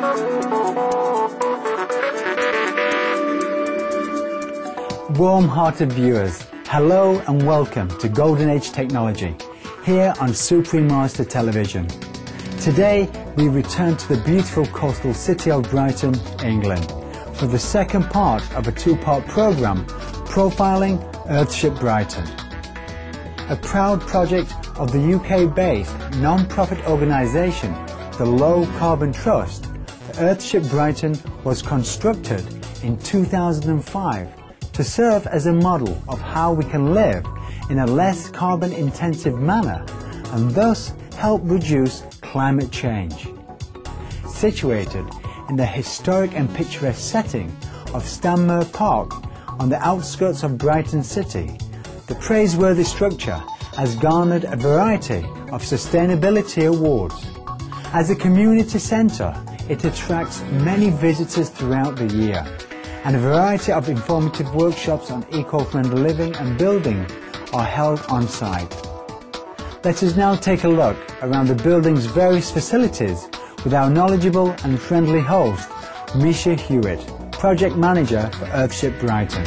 Warm-hearted viewers, hello and welcome to Golden Age Technology, here on Supreme Master Television. Today we return to the beautiful coastal city of Brighton, England, for the second part of a two-part programme profiling Earthship Brighton. A proud project of the UK-based non-profit organisation, the Low Carbon Trust, the Earthship Brighton was constructed in 2005 to serve as a model of how we can live in a less carbon-intensive manner and thus help reduce climate change. Situated in the historic and picturesque setting of Stanmore Park on the outskirts of Brighton City, the praiseworthy structure has garnered a variety of sustainability awards. As a community centre, it attracts many visitors throughout the year, and a variety of informative workshops on eco-friendly living and building are held on site. Let us now take a look around the building's various facilities with our knowledgeable and friendly host, Misha Hewitt, Project Manager for Earthship Brighton.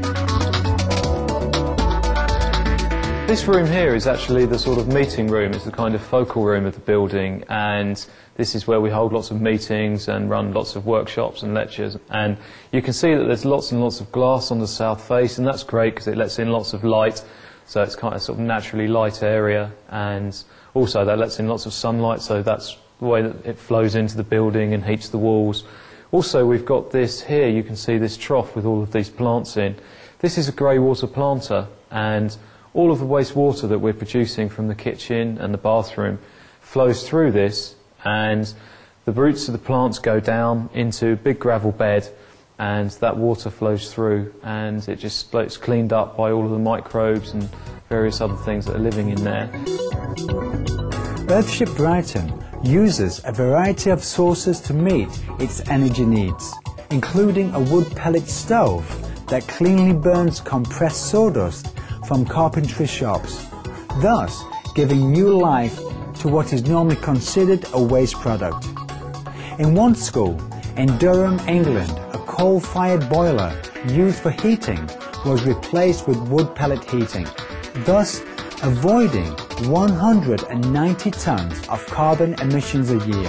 This room here is actually the sort of meeting room. It's the kind of focal room of the building, and this is where we hold lots of meetings and run lots of workshops and lectures. And you can see that there's lots and lots of glass on the south face, and that's great because it lets in lots of light, so it's kind of sort of naturally light area, and also that lets in lots of sunlight, so that's the way that it flows into the building and heats the walls. Also, we've got this here, you can see this trough with all of these plants in. This is a grey water planter, and all of the wastewater that we're producing from the kitchen and the bathroom flows through this, and the roots of the plants go down into a big gravel bed, and that water flows through, and it just gets cleaned up by all of the microbes and various other things that are living in there. Earthship Brighton uses a variety of sources to meet its energy needs, including a wood pellet stove that cleanly burns compressed sawdust from carpentry shops, thus giving new life to what is normally considered a waste product. In one school in Durham, England, a coal-fired boiler used for heating was replaced with wood pellet heating, thus avoiding 190 tonnes of carbon emissions a year.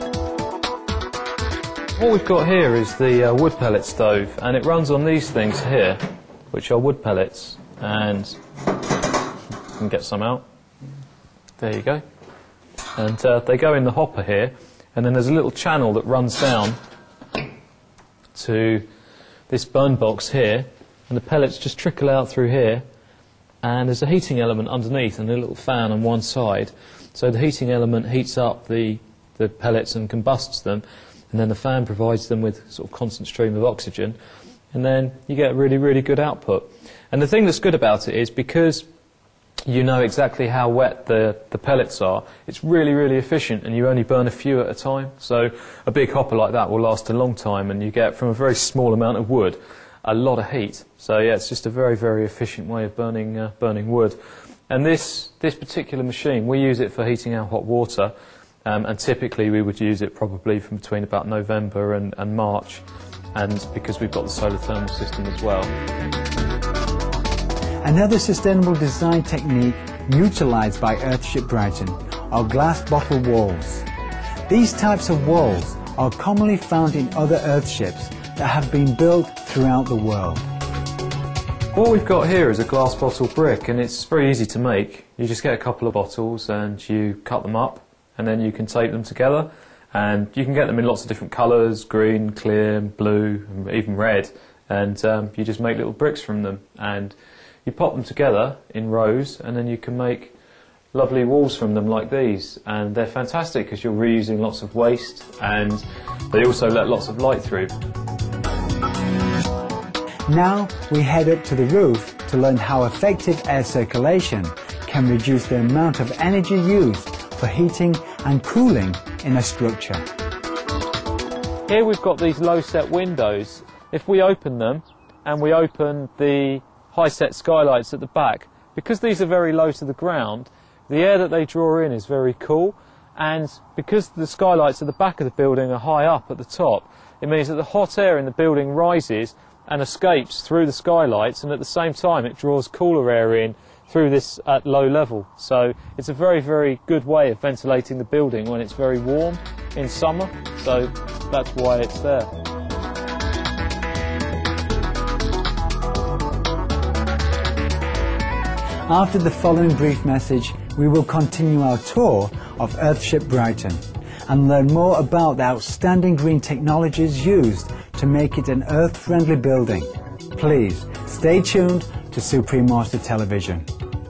What we've got here is the wood pellet stove, and it runs on these things here, which are wood pellets, and you can get some out. There you go. And they go in the hopper here, and then there's a little channel that runs down to this burn box here, and the pellets just trickle out through here, and there's a heating element underneath and a little fan on one side, so the heating element heats up the pellets and combusts them, and then the fan provides them with sort of constant stream of oxygen, and then you get really, really good output. And the thing that's good about it is because you know exactly how wet the pellets are, it's really, really efficient, and you only burn a few at a time. So a big hopper like that will last a long time, and you get from a very small amount of wood a lot of heat. So yeah, it's just a very, very efficient way of burning wood. And this particular machine, we use it for heating our hot water, and typically we would use it probably from between about November and March, and because we've got the solar thermal system as well. Another sustainable design technique utilised by Earthship Brighton are glass bottle walls. These types of walls are commonly found in other earthships that have been built throughout the world. What we've got here is a glass bottle brick, and it's very easy to make. You just get a couple of bottles and you cut them up, and then you can tape them together, and you can get them in lots of different colours, green, clear, blue, and even red, and you just make little bricks from them, and you pop them together in rows, and then you can make lovely walls from them like these, and they're fantastic because you're reusing lots of waste, and they also let lots of light through. Now we head up to the roof to learn how effective air circulation can reduce the amount of energy used for heating and cooling in a structure. Here we've got these low set windows. If we open them and we open the high set skylights at the back, because these are very low to the ground, the air that they draw in is very cool, and because the skylights at the back of the building are high up at the top, it means that the hot air in the building rises and escapes through the skylights, and at the same time it draws cooler air in through this at low level. So it's a very, very good way of ventilating the building when it's very warm in summer, so that's why it's there. After the following brief message, we will continue our tour of Earthship Brighton and learn more about the outstanding green technologies used to make it an earth-friendly building. Please stay tuned to Supreme Master Television.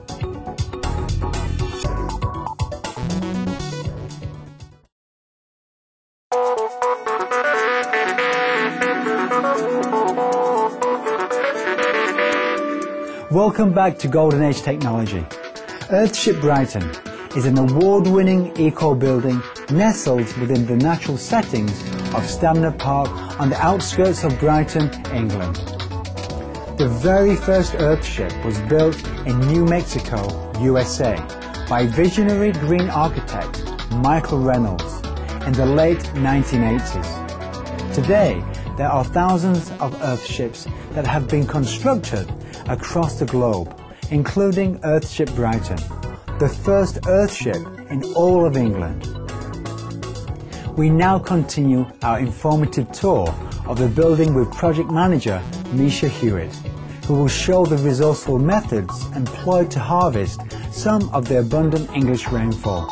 Welcome back to Golden Age Technology. Earthship Brighton is an award-winning eco-building nestled within the natural settings of Stamner Park on the outskirts of Brighton, England. The very first Earthship was built in New Mexico, USA by visionary green architect Michael Reynolds in the late 1980s. Today, there are thousands of Earthships that have been constructed across the globe, including Earthship Brighton, the first Earthship in all of England. We now continue our informative tour of the building with project manager Misha Hewitt, who will show the resourceful methods employed to harvest some of the abundant English rainfall.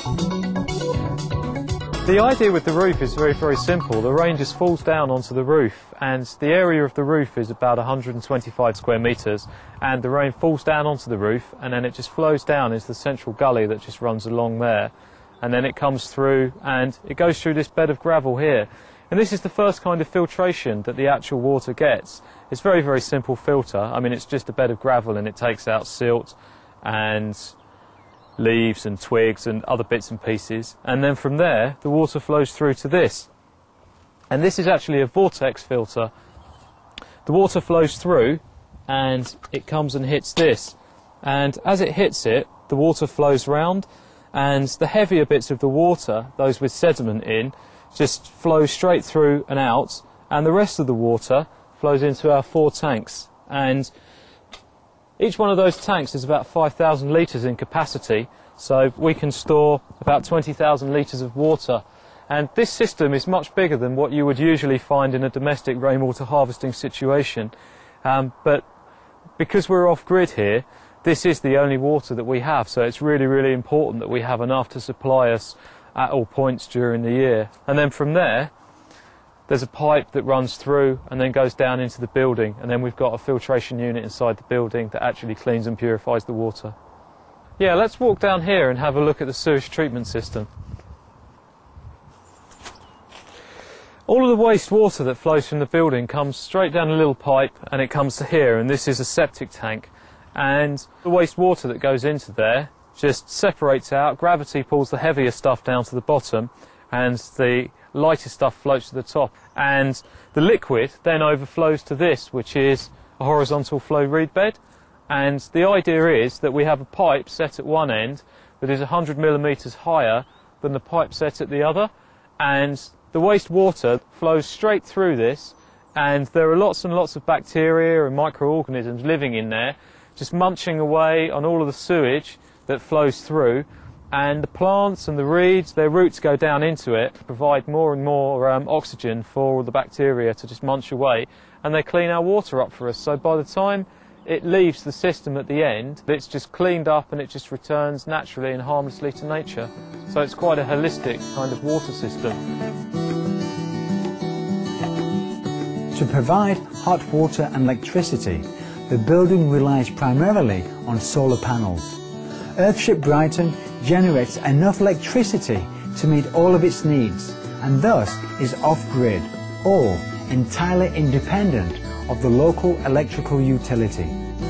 The idea with the roof is very, very simple. The rain just falls down onto the roof, and the area of the roof is about 125 square metres, and the rain falls down onto the roof and then it just flows down into the central gully that just runs along there, and then it comes through and it goes through this bed of gravel here. And this is the first kind of filtration that the actual water gets. It's very, very simple filter. I mean, it's just a bed of gravel and it takes out silt and leaves and twigs and other bits and pieces, and then from there the water flows through to this, and this is actually a vortex filter. The water flows through and it comes and hits this, and as it hits it, the water flows round, and the heavier bits of the water, those with sediment in, just flow straight through and out, and the rest of the water flows into our 4 tanks, and each one of those tanks is about 5,000 litres in capacity, so we can store about 20,000 litres of water. And this system is much bigger than what you would usually find in a domestic rainwater harvesting situation. But because we're off-grid here, this is the only water that we have, so it's really, really important that we have enough to supply us at all points during the year. And then from there, there's a pipe that runs through and then goes down into the building, and then we've got a filtration unit inside the building that actually cleans and purifies the water. Yeah, let's walk down here and have a look at the sewage treatment system. All of the wastewater that flows from the building comes straight down a little pipe and it comes to here, and this is a septic tank. And the wastewater that goes into there just separates out, gravity pulls the heavier stuff down to the bottom, and the lighter stuff floats to the top, and the liquid then overflows to this, which is a horizontal flow reed bed. And the idea is that we have a pipe set at one end that is 100 millimetres higher than the pipe set at the other, and the wastewater flows straight through this, and there are lots and lots of bacteria and microorganisms living in there, just munching away on all of the sewage that flows through. And the plants and the reeds, their roots go down into it to provide more and more oxygen for all the bacteria to just munch away, and they clean our water up for us. So by the time it leaves the system at the end, it's just cleaned up and it just returns naturally and harmlessly to nature. So it's quite a holistic kind of water system. To provide hot water and electricity, the building relies primarily on solar panels. Earthship Brighton generates enough electricity to meet all of its needs, and thus is off-grid or entirely independent of the local electrical utility.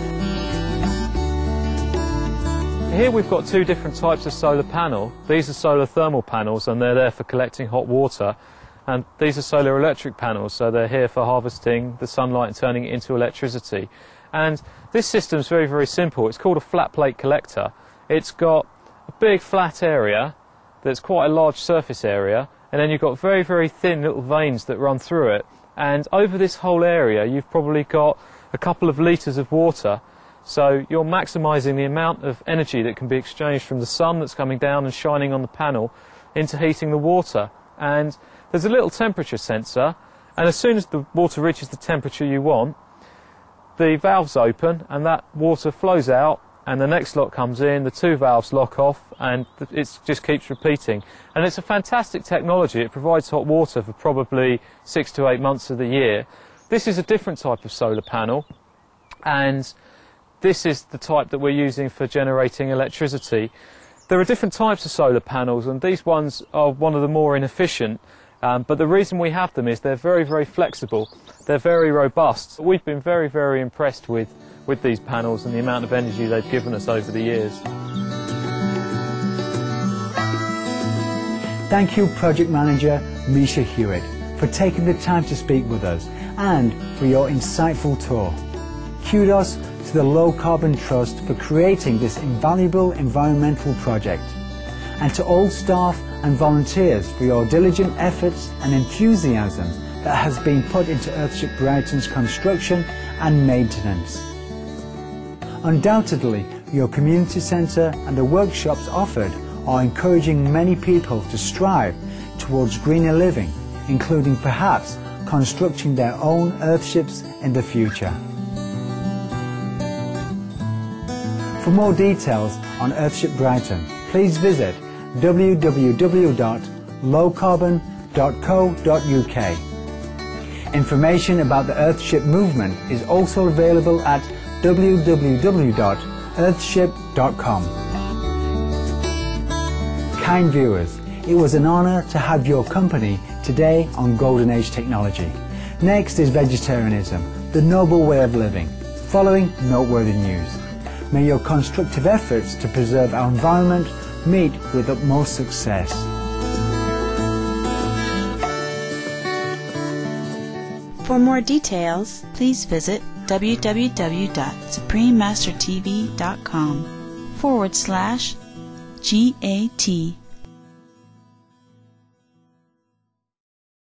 Here we've got 2 different types of solar panel. These are solar thermal panels and they're there for collecting hot water, and these are solar electric panels, so they're here for harvesting the sunlight and turning it into electricity. And this system's very, very simple. It's called a flat plate collector. It's got a big flat area that's quite a large surface area, and then you've got very, very thin little veins that run through it. And over this whole area, you've probably got a couple of litres of water. So you're maximising the amount of energy that can be exchanged from the sun that's coming down and shining on the panel into heating the water. And there's a little temperature sensor, and as soon as the water reaches the temperature you want, the valves open and that water flows out, and the next lot comes in, the two valves lock off, and it just keeps repeating. And it's a fantastic technology. It provides hot water for probably 6 to 8 months of the year. This is a different type of solar panel, and this is the type that we're using for generating electricity. There are different types of solar panels, and these ones are one of the more inefficient, but the reason we have them is they're very, very flexible. They're very robust. We've been very, very impressed with these panels and the amount of energy they've given us over the years. Thank you, Project Manager Misha Hewitt, for taking the time to speak with us and for your insightful tour. Kudos to the Low Carbon Trust for creating this invaluable environmental project, and to all staff and volunteers for your diligent efforts and enthusiasm that has been put into Earthship Brighton's construction and maintenance. Undoubtedly, your community centre and the workshops offered are encouraging many people to strive towards greener living, including perhaps constructing their own earthships in the future. For more details on Earthship Brighton, please visit www.lowcarbon.co.uk. Information about the Earthship movement is also available at www.earthship.com. Kind viewers, it was an honour to have your company today on Golden Age Technology. Next is vegetarianism, the noble way of living, following noteworthy news. May your constructive efforts to preserve our environment meet with utmost success. For more details, please visit www.suprememastertv.com/GAT